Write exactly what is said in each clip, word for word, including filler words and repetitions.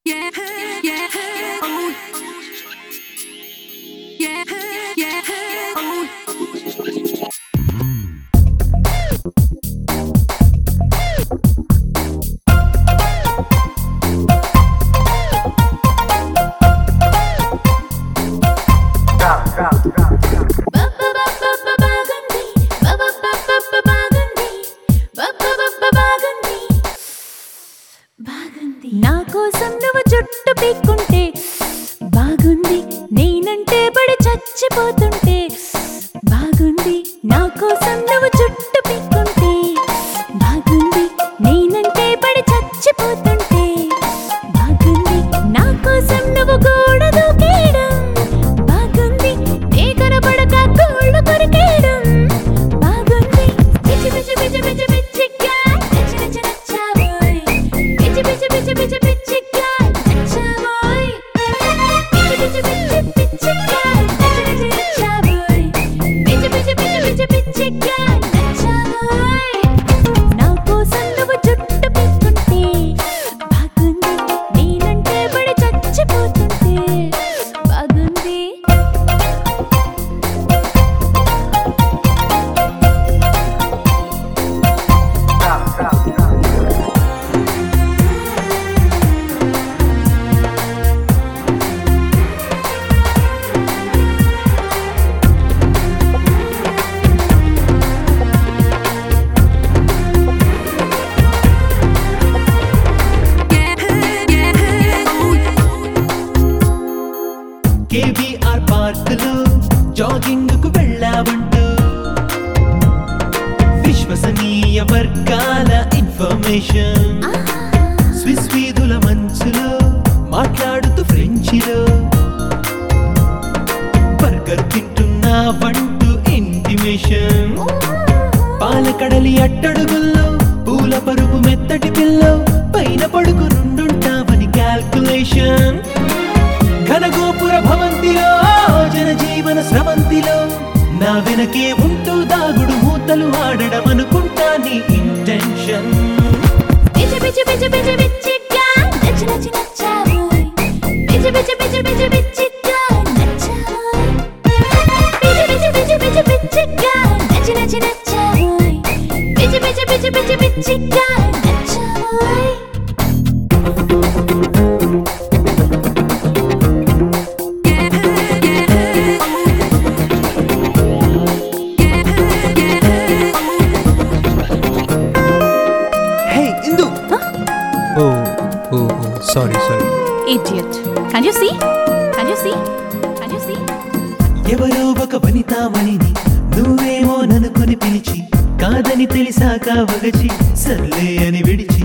Yeah, yeah, oh. Yeah, yeah, oh. నా కోసం నువ్వు జుట్టు పీక్కుంటే బాగుంది, నేనంటే పడి చచ్చిపోతుంటే బాగుంది. నా కోసం నువ్వు జుట్టు పీక్కుంటే బాగుంది, నేనంటే పడి చచ్చిపోతుంటే బాగుంది. నా కోసం నువ్వు గోడ దూకేయడం బాగుంది, నే కనపడక గోళ్ళు కొరికేయడం బాగుంది. పిచ్చి పిచ్చి పిచ్చి పిచ్చి పిచ్చిగా నచ్చి నచ్చి నచ్చావోయ్, పిచ్చి పిచ్చి పిచ్చి పిచ్చి పిచ్చిగా నచ్చావోయ్, పిచ్చి పిచ్చి పిచ్చి పిచ్చిగా నచ్చి నచ్చి నచ్చావోయ్, పిచ్చి పిచ్చి పిచ్చి పిచ్చి పిచ్చిగా నచ్చావోయ్. నా కోసం నువ్వు జుట్టు పీక్కుంటే బాగుంది, నేనంటే పడి చచ్చిపోతుంటే బాగుంది. కేబీఆర్ పార్క్ లో జాగింగ్ కు వెళ్ళావంటూ విశ్వసనీయ వర్గాల ఇన్ఫర్మేషన్, స్విస్ వీధుల మంచులో మాట్లాడుతూ ఫ్రెంచిలో బర్గర్ తింటున్నావంటూ ఇంటిమేషన్, పాలకడలి అట్టడుగుల్లో పూల పరుపు మెత్తటి పిల్లో పైన పడుకునుండుంటావని క్యాల్కులేషన్, ఘనగోపుర భవంతిలో జనజీవన స్రవంతిలో నా వెనకే ఉంటూ దాగుడు మూతలు ఆడడం అనుకుంటా నీ ఇంటెన్షన్. పిచ్చి పిచ్చి పిచ్చి పిచ్చి పిచ్చిగా నచ్చి నచ్చి నచ్చావోయ్, పిచ్చి పిచ్చి పిచ్చి పిచ్చి పిచ్చిగా నచ్చావోయ్, పిచ్చి పిచ్చి పిచ్చి పిచ్చి పిచ్చిగా నచ్చి నచ్చి నచ్చావోయ్, పిచ్చి పిచ్చి పిచ్చి పిచ్చి పిచ్చిగా నచ్చావోయ్. Hey Indu, oh oh sorry sorry. Idiot. Can you see? Can you see? Can you see? ఎవరో ఒక వనితామణిని నువ్వేమో ననుకొని పిలిచి కాదని తెలిసాక వగచి సర్లే అని విడిచి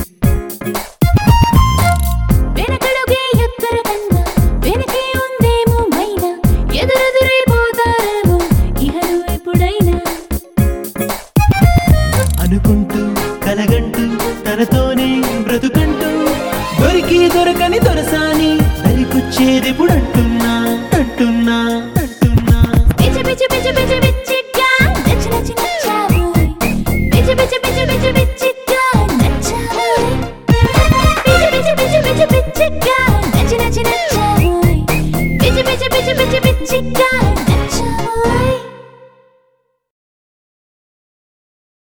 వెనకడుగే ఎత్తర కన్నా వెనకే ఉందేమో మైనా, ఎదురెదురైపోతారేమో ఇహలు ఎప్పుడైనా అనుకుంటూ కలగంటూ తనతోనే బ్రతుకంటూ దొరికి దొరకని దొరసాని దరికొచ్చేదెప్పుడంటూ